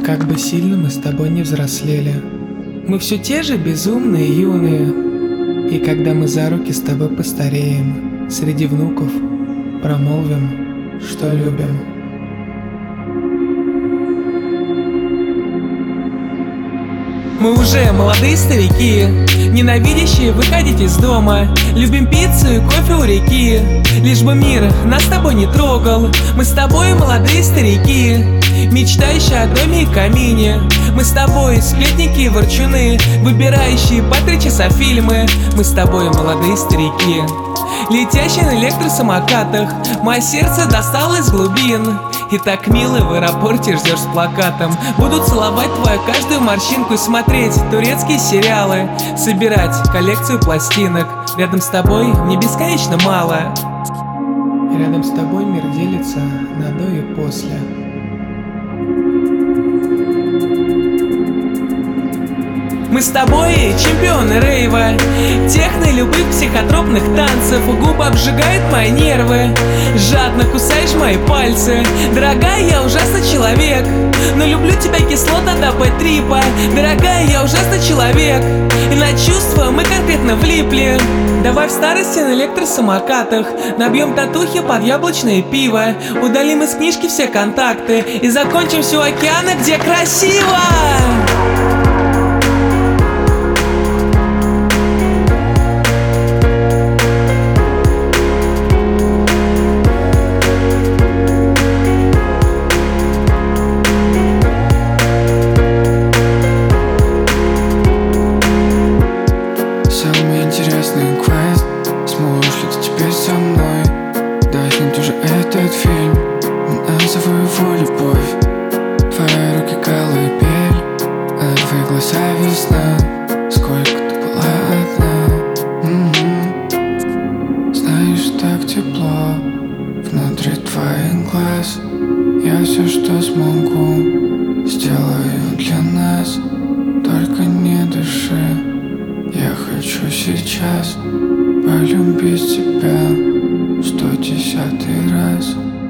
Как бы сильно мы с тобой не взрослели, мы все те же безумные юные. И когда мы за руки с тобой постареем, среди внуков промолвим, что любим. Мы уже молодые старики, ненавидящие выходить из дома. Любим пиццу и кофе у реки, лишь бы мир нас с тобой не трогал. Мы с тобой молодые старики, мечтающие о доме и камине. Мы с тобой сплетники и ворчуны, выбирающие по 3 часа фильмы. Мы с тобой молодые старики, летящие на электросамокатах. Мое сердце достало из глубин, и так мило в аэропорте ждешь с плакатом. Буду целовать твою каждую морщинку и смотреть турецкие сериалы, собирать коллекцию пластинок. Рядом с тобой мне бесконечно мало. Рядом с тобой мир делится на до и после. Мы с тобой чемпионы рейва, техно и любых психотропных танцев. Губы обжигают мои нервы, жадно кусаешь мои пальцы. Дорогая, я ужасный человек, но люблю тебя кислота до бэт-трипа. Дорогая, я ужасный человек, и на чувства мы конкретно влипли. Давай в старости на электросамокатах набьем татухи под яблочное пиво, удалим из книжки все контакты и закончим все у океана, где красиво. Самый интересный квест, сможешь ли ты теперь со мной доснуть уже этот фильм? Назову его любовь. Твои руки колыбель, а твои глаза весна. Сколько ты была одна. Знаешь, так тепло внутри твоих глаз. Я все, что смогу, сделаю для нас. Только не дыши, я хочу сейчас полюбить тебя в 110-й раз.